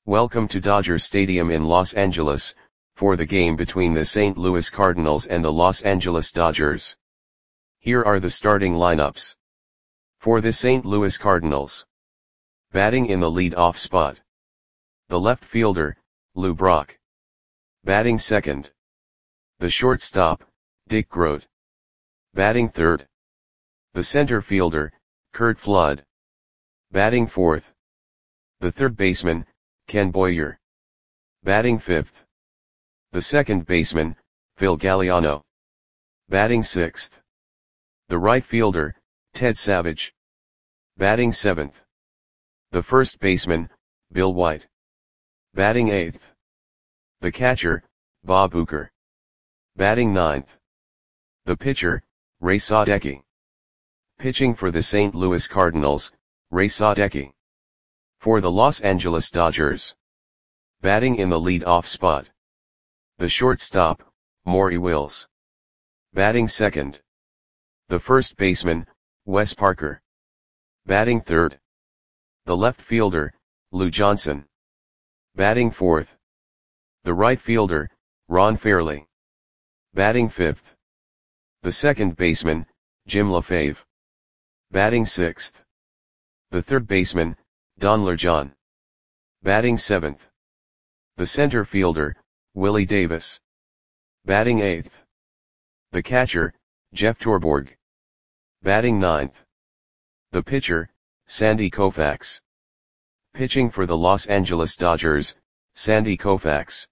Welcome to Dodger Stadium in Los Angeles, for the game between the St. Louis Cardinals and the Los Angeles Dodgers. Here are the starting lineups. For the St. Louis Cardinals. Batting in the lead-off spot. The left fielder, Lou Brock. Batting second. The shortstop, Dick Groat. Batting third. The center fielder, Curt Flood. Batting fourth. The third baseman, Ken Boyer. Batting fifth. The second baseman, Phil Galliano. Batting sixth. The right fielder, Ted Savage. Batting seventh. The first baseman, Bill White. Batting eighth. The catcher, Bob Uecker. Batting ninth. The pitcher, Ray Sadecki. Pitching for the St. Louis Cardinals, Ray Sadecki. For the Los Angeles Dodgers. Batting in the lead-off spot. The shortstop, Maury Wills. Batting second. The first baseman, Wes Parker. Batting third. The left fielder, Lou Johnson. Batting fourth. The right fielder, Ron Fairly. Batting fifth. The second baseman, Jim LaFave. Batting sixth. The third baseman, Don Lurjon. Batting seventh. The center fielder, Willie Davis. Batting eighth. The catcher, Jeff Torborg. Batting ninth. The pitcher, Sandy Koufax. Pitching for the Los Angeles Dodgers, Sandy Koufax.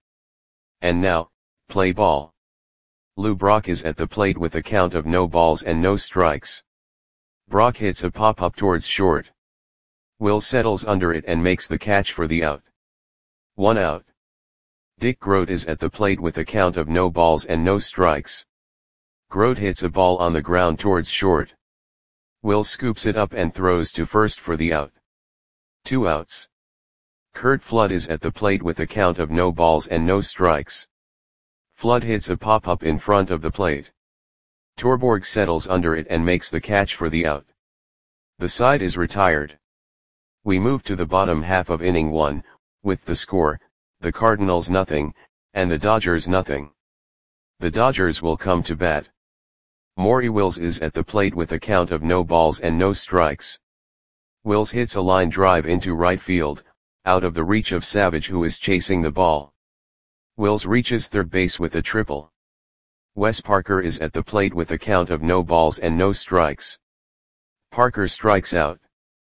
And now, play ball. Lou Brock is at the plate with a count of no balls and no strikes. Brock hits a pop-up towards short. Will settles under it and makes the catch for the out. 1 out. Dick Groat is at the plate with a count of no balls and no strikes. Groat hits a ball on the ground towards short. Will scoops it up and throws to first for the out. 2 outs. Curt Flood is at the plate with a count of no balls and no strikes. Flood hits a pop-up in front of the plate. Torborg settles under it and makes the catch for the out. The side is retired. We move to the bottom half of inning 1, with the score, the Cardinals nothing, and the Dodgers nothing. The Dodgers will come to bat. Maury Wills is at the plate with a count of no balls and no strikes. Wills hits a line drive into right field, out of the reach of Savage who is chasing the ball. Wills reaches third base with a triple. Wes Parker is at the plate with a count of no balls and no strikes. Parker strikes out.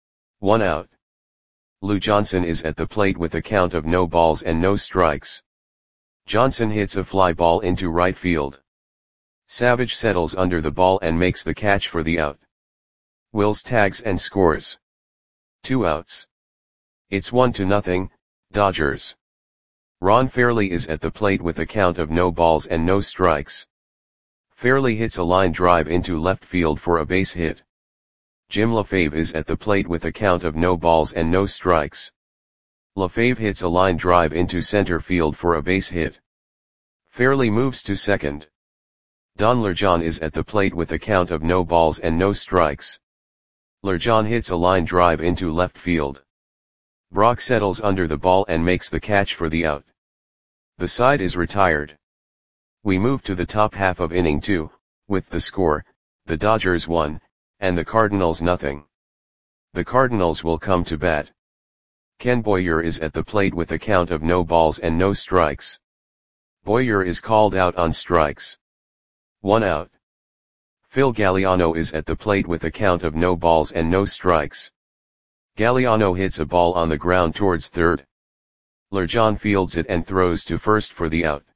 1 out. Lou Johnson is at the plate with a count of no balls and no strikes. Johnson hits a fly ball into right field. Savage settles under the ball and makes the catch for the out. Wills tags and scores. 2 outs. It's 1-0, Dodgers. Ron Fairly is at the plate with a count of no balls and no strikes. Fairly hits a line drive into left field for a base hit. Jim LaFave is at the plate with a count of no balls and no strikes. LaFave hits a line drive into center field for a base hit. Fairly moves to second. Don Lurjon is at the plate with a count of no balls and no strikes. Lurjon hits a line drive into left field. Brock settles under the ball and makes the catch for the out. The side is retired. We move to the top half of inning 2, with the score, the Dodgers 1, and the Cardinals nothing. The Cardinals will come to bat. Ken Boyer is at the plate with a count of no balls and no strikes. Boyer is called out on strikes. 1 out. Phil Galliano is at the plate with a count of no balls and no strikes. Galliano hits a ball on the ground towards third. Lurjon fields it and throws to first for the out.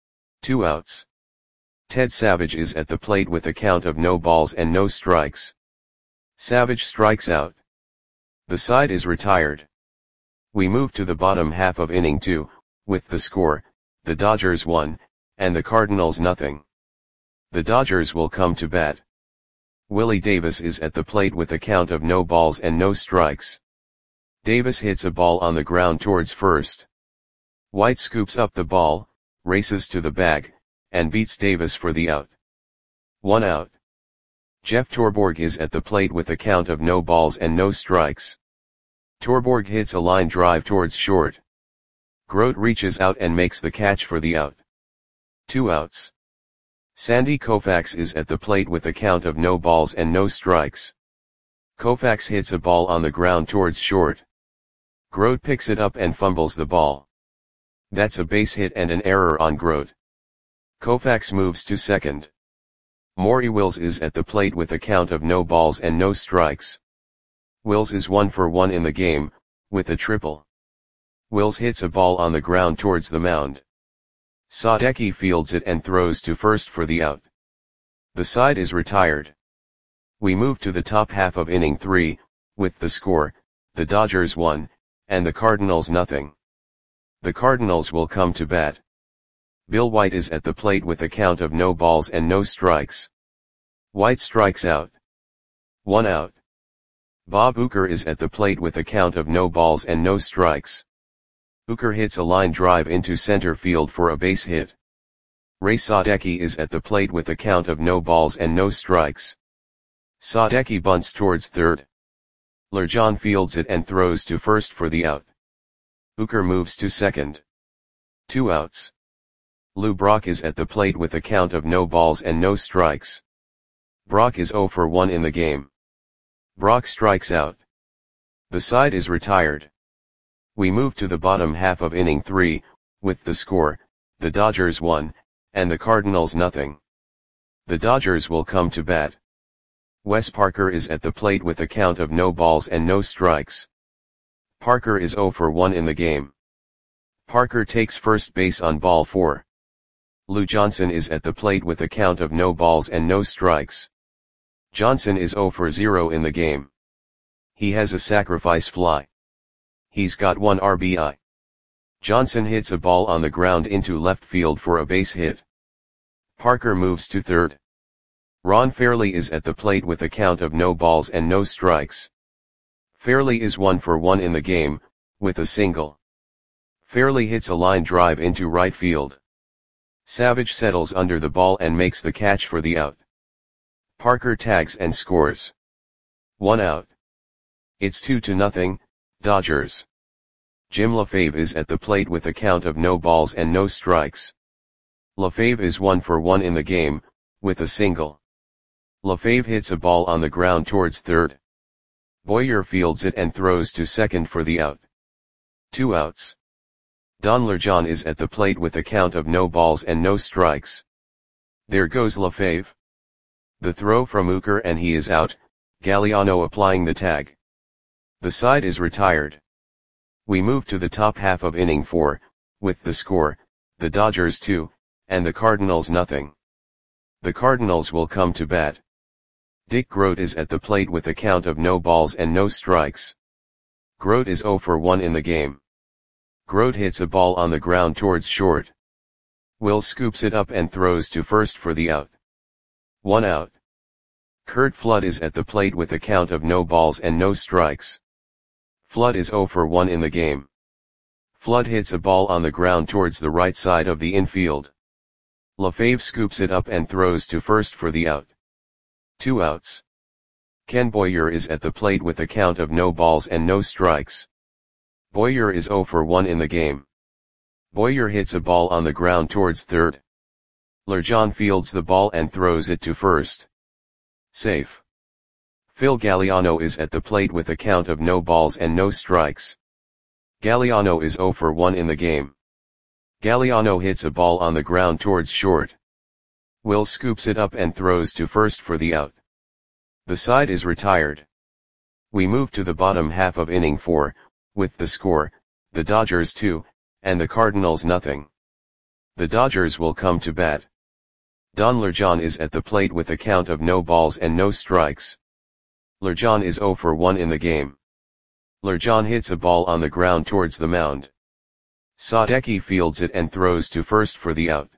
2 outs. Ted Savage is at the plate with a count of no balls and no strikes. Savage strikes out. The side is retired. We move to the bottom half of inning 2, with the score, the Dodgers 1, and the Cardinals nothing. The Dodgers will come to bat. Willie Davis is at the plate with a count of no balls and no strikes. Davis hits a ball on the ground towards first. White scoops up the ball, races to the bag, and beats Davis for the out. 1 out. Jeff Torborg is at the plate with a count of no balls and no strikes. Torborg hits a line drive towards short. Grote reaches out and makes the catch for the out. 2 outs. Sandy Koufax is at the plate with a count of no balls and no strikes. Koufax hits a ball on the ground towards short. Grote picks it up and fumbles the ball. That's a base hit and an error on Grote. Koufax moves to second. Maury Wills is at the plate with a count of no balls and no strikes. Wills is 1 for 1 in the game, with a triple. Wills hits a ball on the ground towards the mound. Sadecki fields it and throws to first for the out. The side is retired. We move to the top half of inning 3, with the score, the Dodgers 1, and the Cardinals nothing. The Cardinals will come to bat. Bill White is at the plate with a count of no balls and no strikes. White strikes out. 1 out. Bob Uecker is at the plate with a count of no balls and no strikes. Uecker hits a line drive into center field for a base hit. Ray Sadecki is at the plate with a count of no balls and no strikes. Sadecki bunts towards third. Lurjan fields it and throws to first for the out. Uecker moves to second. 2 outs. Lou Brock is at the plate with a count of no balls and no strikes. Brock is 0 for 1 in the game. Brock strikes out. The side is retired. We move to the bottom half of inning 3, with the score, the Dodgers 1, and the Cardinals nothing. The Dodgers will come to bat. Wes Parker is at the plate with a count of no balls and no strikes. Parker is 0 for 1 in the game. Parker takes first base on ball 4. Lou Johnson is at the plate with a count of no balls and no strikes. Johnson is 0 for 0 in the game. He has a sacrifice fly. He's got 1 RBI. Johnson hits a ball on the ground into left field for a base hit. Parker moves to third. Ron Fairly is at the plate with a count of no balls and no strikes. Fairly is 1 for 1 in the game, with a single. Fairly hits a line drive into right field. Savage settles under the ball and makes the catch for the out. Parker tags and scores. 1 out. It's 2-0, Dodgers. Jim LaFave is at the plate with a count of no balls and no strikes. LaFave is 1 for 1 in the game, with a single. LaFave hits a ball on the ground towards third. Boyer fields it and throws to second for the out. 2 outs. Don Lurjan is at the plate with a count of no balls and no strikes. There goes LaFave. The throw from Uecker and he is out, Galliano applying the tag. The side is retired. We move to the top half of inning 4, with the score, the Dodgers 2, and the Cardinals nothing. The Cardinals will come to bat. Dick Grote is at the plate with a count of no balls and no strikes. Grote is 0 for 1 in the game. Grote hits a ball on the ground towards short. Wills scoops it up and throws to first for the out. 1 out. Curt Flood is at the plate with a count of no balls and no strikes. Flood is 0 for 1 in the game. Flood hits a ball on the ground towards the right side of the infield. LaFave scoops it up and throws to first for the out. 2 outs. Ken Boyer is at the plate with a count of no balls and no strikes. Boyer is 0 for 1 in the game. Boyer hits a ball on the ground towards third. Lurjan fields the ball and throws it to first. Safe. Phil Galliano is at the plate with a count of no balls and no strikes. Galliano is 0 for 1 in the game. Galliano hits a ball on the ground towards short. Will scoops it up and throws to first for the out. The side is retired. We move to the bottom half of inning 4, with the score, the Dodgers 2, and the Cardinals nothing. The Dodgers will come to bat. Don Lurjan is at the plate with a count of no balls and no strikes. Lurjan is 0 for 1 in the game. Lurjan hits a ball on the ground towards the mound. Sadecki fields it and throws to first for the out.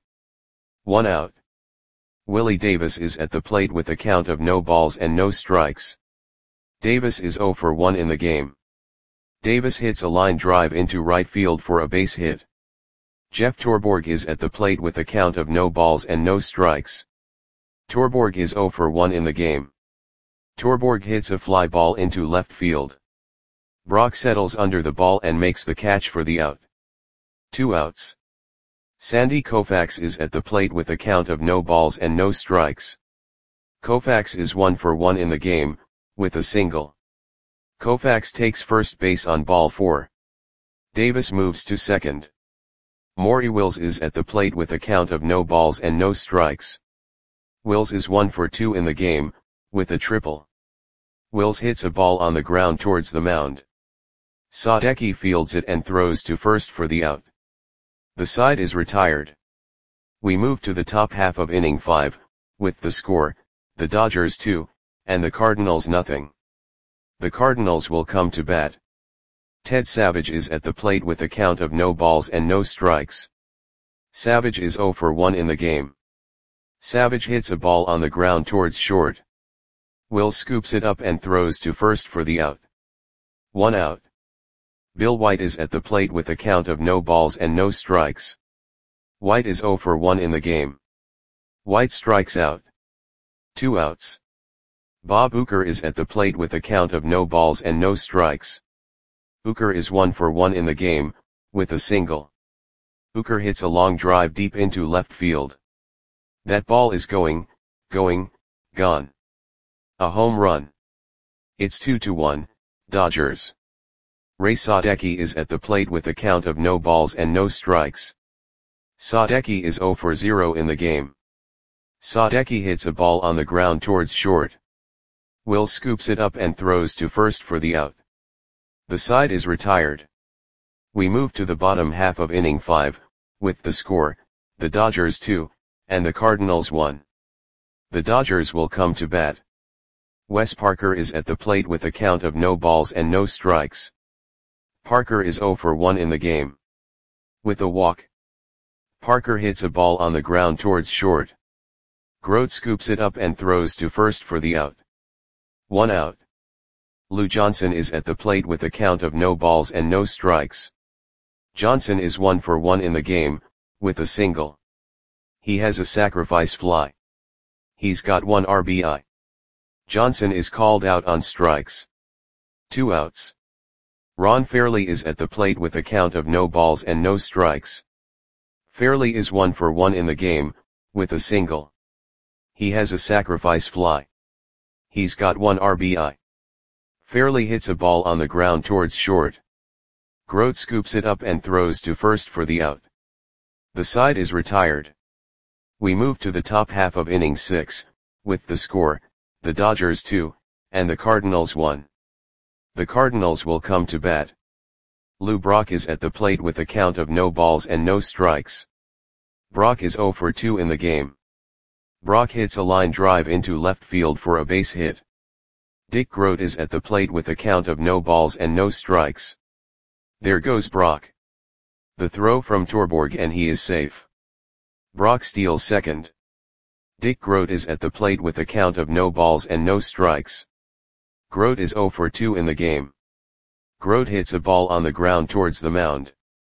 1 out. Willie Davis is at the plate with a count of no balls and no strikes. Davis is 0 for 1 in the game. Davis hits a line drive into right field for a base hit. Jeff Torborg is at the plate with a count of no balls and no strikes. Torborg is 0 for 1 in the game. Torborg hits a fly ball into left field. Brock settles under the ball and makes the catch for the out. 2 outs. Sandy Koufax is at the plate with a count of no balls and no strikes. Koufax is 1 for 1 in the game, with a single. Koufax takes first base on ball 4. Davis moves to second. Maury Wills is at the plate with a count of no balls and no strikes. Wills is 1 for 2 in the game, with a triple. Wills hits a ball on the ground towards the mound. Sadecki fields it and throws to first for the out. The side is retired. We move to the top half of inning 5, with the score, the Dodgers 2, and the Cardinals nothing. The Cardinals will come to bat. Ted Savage is at the plate with a count of no balls and no strikes. Savage is 0 for 1 in the game. Savage hits a ball on the ground towards short. Wills scoops it up and throws to first for the out. 1 out. Bill White is at the plate with a count of no balls and no strikes. White is 0 for 1 in the game. White strikes out. 2 outs. Bob Uecker is at the plate with a count of no balls and no strikes. Uecker is 1 for 1 in the game, with a single. Uecker hits a long drive deep into left field. That ball is gone. A home run. It's 2-1, Dodgers. Ray Sadecki is at the plate with a count of no balls and no strikes. Sadecki is 0 for 0 in the game. Sadecki hits a ball on the ground towards short. Wills scoops it up and throws to first for the out. The side is retired. We move to the bottom half of inning 5, with the score, the Dodgers 2, and the Cardinals 1. The Dodgers will come to bat. Wes Parker is at the plate with a count of no balls and no strikes. Parker is 0 for 1 in the game. With a walk. Parker hits a ball on the ground towards short. Grote scoops it up and throws to first for the out. 1 out. Lou Johnson is at the plate with a count of no balls and no strikes. Johnson is 1 for 1 in the game, with a single. He has a sacrifice fly. He's got 1 RBI. Johnson is called out on strikes. 2 outs. Ron Fairly is at the plate with a count of no balls and no strikes. Fairly is 1 for 1 in the game, with a single. He has a sacrifice fly. He's got 1 RBI. Fairly hits a ball on the ground towards short. Grote scoops it up and throws to first for the out. The side is retired. We move to the top half of inning 6, with the score, the Dodgers 2, and the Cardinals 1. The Cardinals will come to bat. Lou Brock is at the plate with a count of no balls and no strikes. Brock is 0 for 2 in the game. Brock hits a line drive into left field for a base hit. Dick Grote is at the plate with a count of no balls and no strikes. There goes Brock. The throw from Torborg and he is safe. Brock steals second. Dick Grote is at the plate with a count of no balls and no strikes. Grote is 0 for 2 in the game. Grote hits a ball on the ground towards the mound.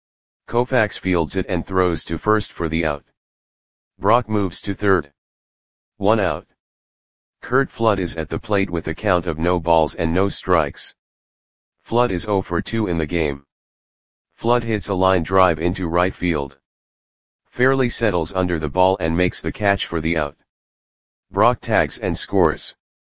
Koufax fields it and throws to first for the out. Brock moves to third. 1 out. Curt Flood is at the plate with a count of no balls and no strikes. Flood is 0 for 2 in the game. Flood hits a line drive into right field. Fairly settles under the ball and makes the catch for the out. Brock tags and scores.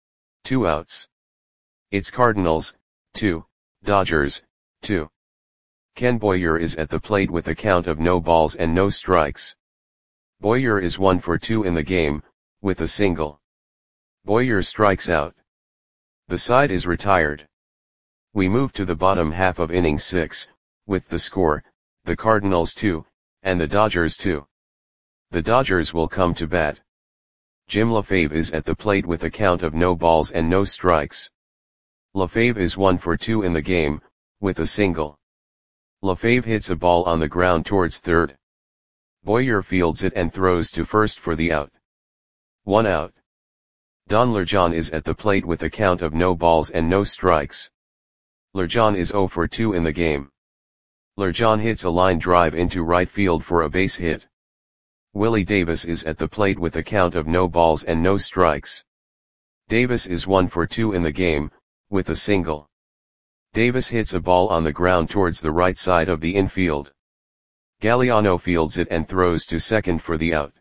2 outs. It's Cardinals, 2, Dodgers, 2. Ken Boyer is at the plate with a count of no balls and no strikes. Boyer is 1 for 2 in the game, with a single. Boyer strikes out. The side is retired. We move to the bottom half of inning 6, with the score, the Cardinals 2, and the Dodgers 2. The Dodgers will come to bat. Jim LaFave is at the plate with a count of no balls and no strikes. LaFave is 1 for 2 in the game, with a single. LaFave hits a ball on the ground towards third. Boyer fields it and throws to first for the out. 1 out. Don Lurjon is at the plate with a count of no balls and no strikes. Lurjon is 0 for 2 in the game. Lurjon hits a line drive into right field for a base hit. Willie Davis is at the plate with a count of no balls and no strikes. Davis is 1 for 2 in the game, with a single. Davis hits a ball on the ground towards the right side of the infield. Galliano fields it and throws to second for the out.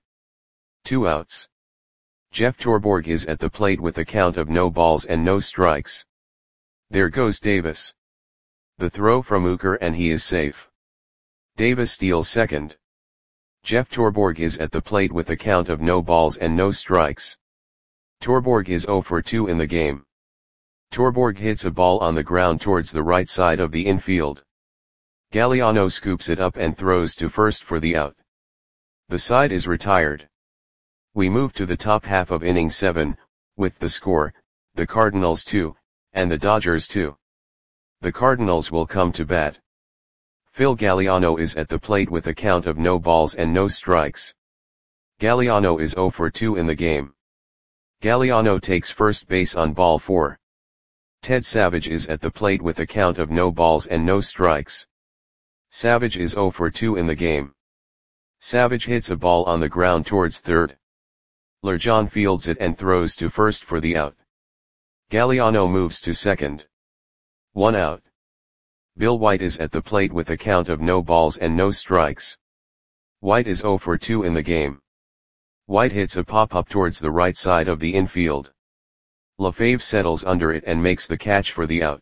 2 outs. Jeff Torborg is at the plate with a count of no balls and no strikes. There goes Davis. The throw from Uecker and he is safe. Davis steals second. Jeff Torborg is at the plate with a count of no balls and no strikes. Torborg is 0 for 2 in the game. Torborg hits a ball on the ground towards the right side of the infield. Galliano scoops it up and throws to first for the out. The side is retired. We move to the top half of inning 7, with the score, the Cardinals 2, and the Dodgers 2. The Cardinals will come to bat. Phil Galliano is at the plate with a count of no balls and no strikes. Galliano is 0 for 2 in the game. Galliano takes first base on ball 4. Ted Savage is at the plate with a count of no balls and no strikes. Savage is 0 for 2 in the game. Savage hits a ball on the ground towards third. Lurjon fields it and throws to first for the out. Galliano moves to second. 1 out. Bill White is at the plate with a count of no balls and no strikes. White is 0 for 2 in the game. White hits a pop-up towards the right side of the infield. LaFave settles under it and makes the catch for the out.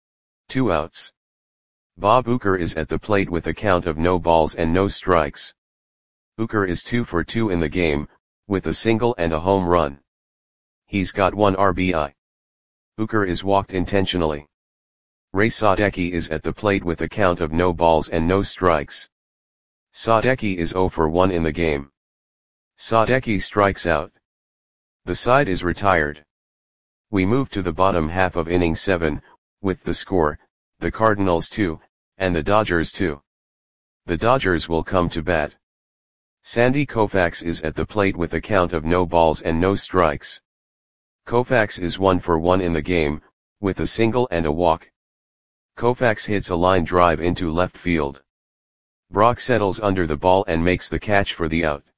2 outs. Bob Uecker is at the plate with a count of no balls and no strikes. Uecker is 2 for 2 in the game, with a single and a home run. He's got 1 RBI. Uecker is walked intentionally. Ray Sadecki is at the plate with a count of no balls and no strikes. Sadecki is 0 for 1 in the game. Sadecki strikes out. The side is retired. We move to the bottom half of inning 7, with the score, the Cardinals 2, and the Dodgers 2. The Dodgers will come to bat. Sandy Koufax is at the plate with a count of no balls and no strikes. Koufax is 1 for 1 in the game, with a single and a walk. Koufax hits a line drive into left field. Brock settles under the ball and makes the catch for the out.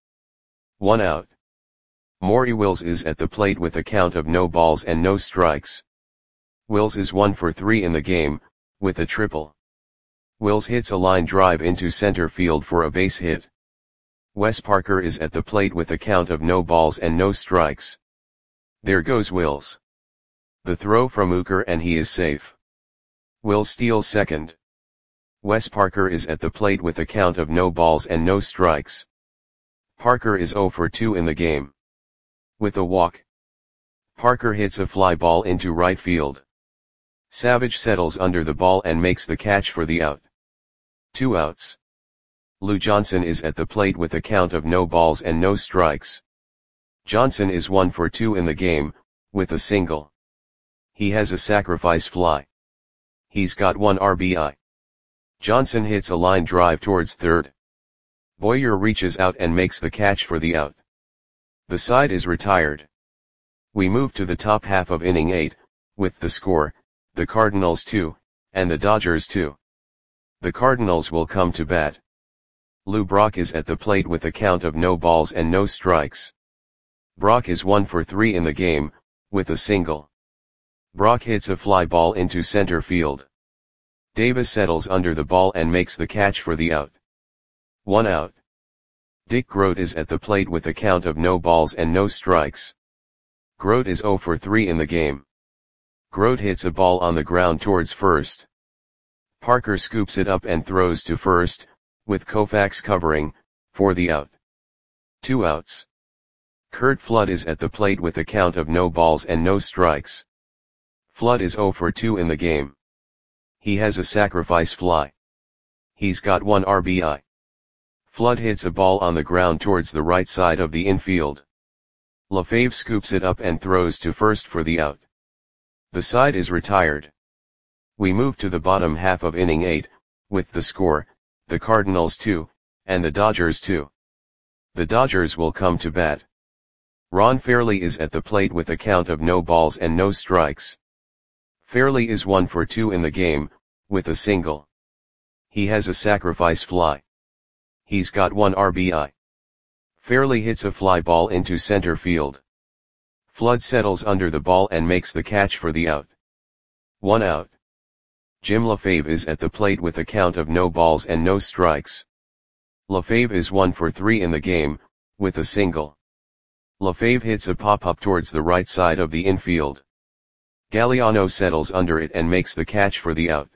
1 out. Maury Wills is at the plate with a count of no balls and no strikes. Wills is 1 for 3 in the game, with a triple. Wills hits a line drive into center field for a base hit. Wes Parker is at the plate with a count of no balls and no strikes. There goes Wills. The throw from Uecker and he is safe. Wills steals second. Wes Parker is at the plate with a count of no balls and no strikes. Parker is 0 for 2 in the game. With a walk. Parker hits a fly ball into right field. Savage settles under the ball and makes the catch for the out. 2 outs. Lou Johnson is at the plate with a count of no balls and no strikes. Johnson is 1 for 2 in the game, with a single. He has a sacrifice fly. He's got 1 RBI. Johnson hits a line drive towards third. Boyer reaches out and makes the catch for the out. The side is retired. We move to the top half of inning 8, with the score, the Cardinals 2, and the Dodgers 2. The Cardinals will come to bat. Lou Brock is at the plate with a count of no balls and no strikes. Brock is 1 for 3 in the game, with a single. Brock hits a fly ball into center field. Davis settles under the ball and makes the catch for the out. 1 out. Dick Groat is at the plate with a count of no balls and no strikes. Groat is 0 for 3 in the game. Groat hits a ball on the ground towards first. Parker scoops it up and throws to first, with Koufax covering, for the out. 2 outs. Curt Flood is at the plate with a count of no balls and no strikes. Flood is 0 for 2 in the game. He has a sacrifice fly. He's got 1 RBI. Flood hits a ball on the ground towards the right side of the infield. LaFave scoops it up and throws to first for the out. The side is retired. We move to the bottom half of inning 8, with the score, the Cardinals 2, and the Dodgers 2. The Dodgers will come to bat. Ron Fairly is at the plate with a count of no balls and no strikes. Fairly is 1 for 2 in the game, with a single. He has a sacrifice fly. He's got 1 RBI. Fairly hits a fly ball into center field. Flood settles under the ball and makes the catch for the out. 1 out. Jim LaFave is at the plate with a count of no balls and no strikes. LaFave is 1 for 3 in the game, with a single. LaFave hits a pop-up towards the right side of the infield. Galliano settles under it and makes the catch for the out.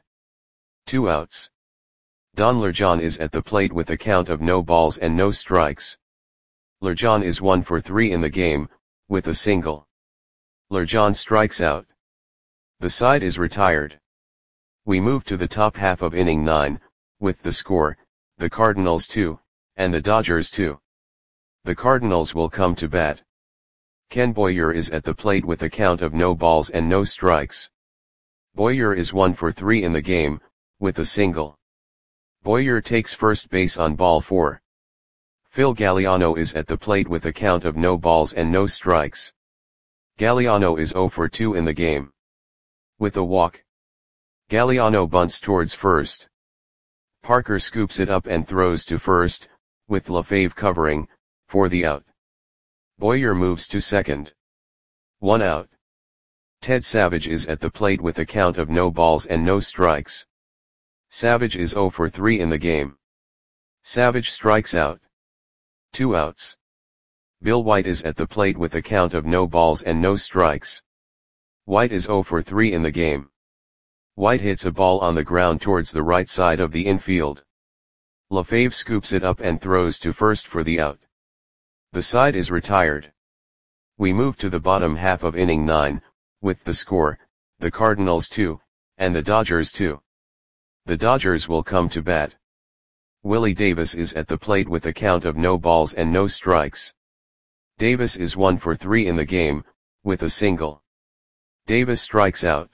2 outs. Don Lurjan is at the plate with a count of no balls and no strikes. Lurjan is 1 for 3 in the game, with a single. Lurjan strikes out. The side is retired. We move to the top half of inning 9, with the score, the Cardinals 2, and the Dodgers 2. The Cardinals will come to bat. Ken Boyer is at the plate with a count of no balls and no strikes. Boyer is 1 for 3 in the game, with a single. Boyer takes first base on ball 4. Phil Galliano is at the plate with a count of no balls and no strikes. Galliano is 0 for 2 in the game. With a walk. Galliano bunts towards first. Parker scoops it up and throws to first, with LaFave covering, for the out. Boyer moves to second. 1 out. Ted Savage is at the plate with a count of no balls and no strikes. Savage is 0 for 3 in the game. Savage strikes out. 2 outs. Bill White is at the plate with a count of no balls and no strikes. White is 0 for 3 in the game. White hits a ball on the ground towards the right side of the infield. LaFave scoops it up and throws to first for the out. The side is retired. We move to the bottom half of inning 9, with the score, the Cardinals 2, and the Dodgers 2. The Dodgers will come to bat. Willie Davis is at the plate with a count of no balls and no strikes. Davis is 1 for 3 in the game, with a single. Davis strikes out.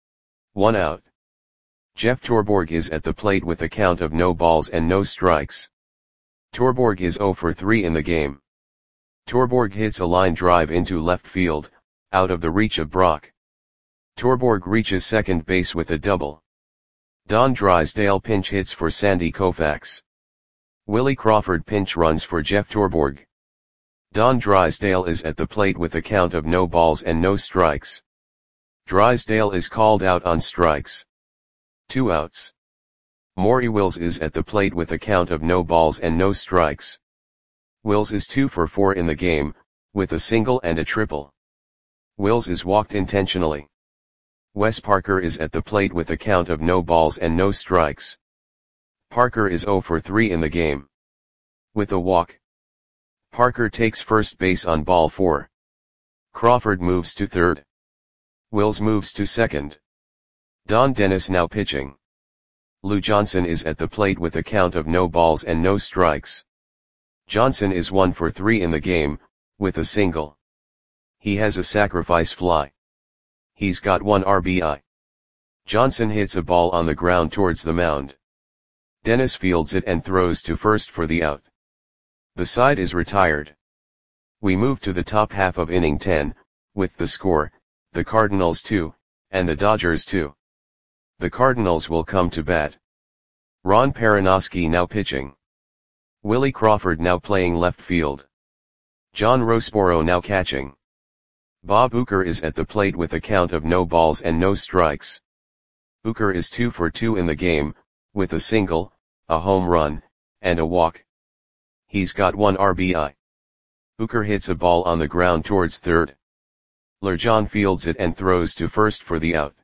1 out. Jeff Torborg is at the plate with a count of no balls and no strikes. Torborg is 0 for 3 in the game. Torborg hits a line drive into left field, out of the reach of Brock. Torborg reaches second base with a double. Don Drysdale pinch hits for Sandy Koufax. Willie Crawford pinch runs for Jeff Torborg. Don Drysdale is at the plate with a count of no balls and no strikes. Drysdale is called out on strikes. 2 outs. Maury Wills is at the plate with a count of no balls and no strikes. Wills is 2 for 4 in the game, with a single and a triple. Wills is walked intentionally. Wes Parker is at the plate with a count of no balls and no strikes. Parker is 0 for 3 in the game. With a walk. Parker takes first base on ball 4. Crawford moves to third. Wills moves to second. Don Dennis now pitching. Lou Johnson is at the plate with a count of no balls and no strikes. Johnson is 1 for 3 in the game, with a single. He has a sacrifice fly. He's got 1 RBI. Johnson hits a ball on the ground towards the mound. Dennis fields it and throws to first for the out. The side is retired. We move to the top half of inning 10, with the score, the Cardinals 2, and the Dodgers 2. The Cardinals will come to bat. Ron Perranoski now pitching. Willie Crawford now playing left field. John Roseboro now catching. Bob Uecker is at the plate with a count of no balls and no strikes. Uecker is 2 for 2 in the game, with a single, a home run, and a walk. He's got 1 RBI. Uecker hits a ball on the ground towards third. Lurjan fields it and throws to first for the out.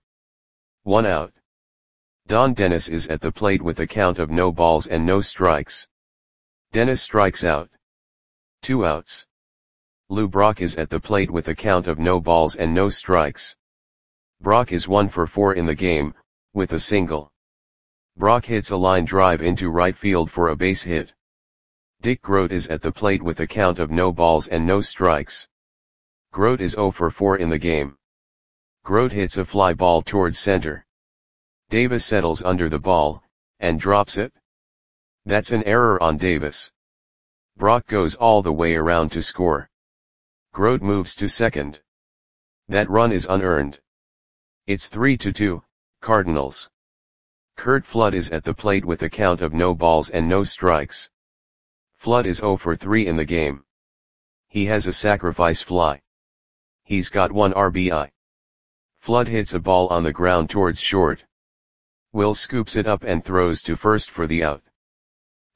1 out. Don Dennis is at the plate with a count of no balls and no strikes. Dennis strikes out. 2 outs. Lou Brock is at the plate with a count of no balls and no strikes. Brock is 1 for 4 in the game, with a single. Brock hits a line drive into right field for a base hit. Dick Groat is at the plate with a count of no balls and no strikes. Groat is 0 for 4 in the game. Groat hits a fly ball towards center. Davis settles under the ball, and drops it. That's an error on Davis. Brock goes all the way around to score. Groat moves to second. That run is unearned. It's 3-2, Cardinals. Curt Flood is at the plate with a count of no balls and no strikes. Flood is 0 for 3 in the game. He has a sacrifice fly. He's got 1 RBI. Flood hits a ball on the ground towards short. Will scoops it up and throws to first for the out.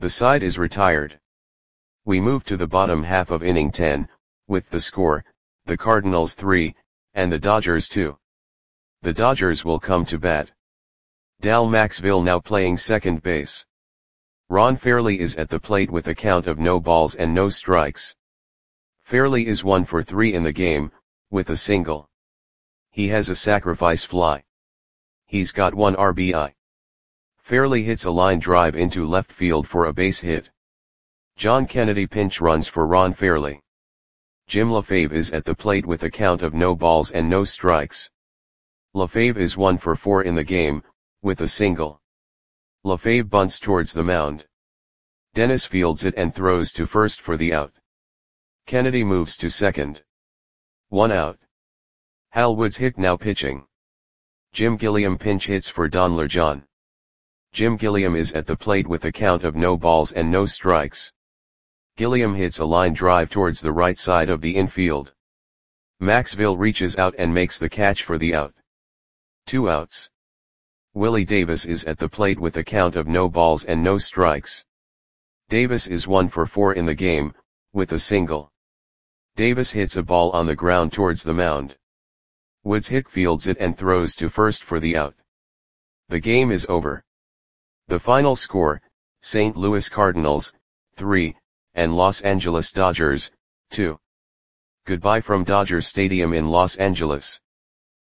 The side is retired. We move to the bottom half of inning 10, with the score, the Cardinals 3, and the Dodgers 2. The Dodgers will come to bat. Dal Maxville now playing second base. Ron Fairly is at the plate with a count of no balls and no strikes. Fairly is 1 for 3 in the game, with a single. He has a sacrifice fly. He's got 1 RBI. Fairly hits a line drive into left field for a base hit. John Kennedy pinch runs for Ron Fairly. Jim LaFave is at the plate with a count of no balls and no strikes. LaFave is 1 for 4 in the game, with a single. LaFave bunts towards the mound. Dennis fields it and throws to first for the out. Kennedy moves to second. 1 out. Hal Woods Hick now pitching. Jim Gilliam pinch hits for Don Larjon. Jim Gilliam is at the plate with a count of no balls and no strikes. Gilliam hits a line drive towards the right side of the infield. Maxville reaches out and makes the catch for the out. 2 outs. Willie Davis is at the plate with a count of no balls and no strikes. Davis is 1 for 4 in the game, with a single. Davis hits a ball on the ground towards the mound. Woods Hick fields it and throws to first for the out. The game is over. The final score, St. Louis Cardinals, 3, and Los Angeles Dodgers, 2. Goodbye from Dodger Stadium in Los Angeles.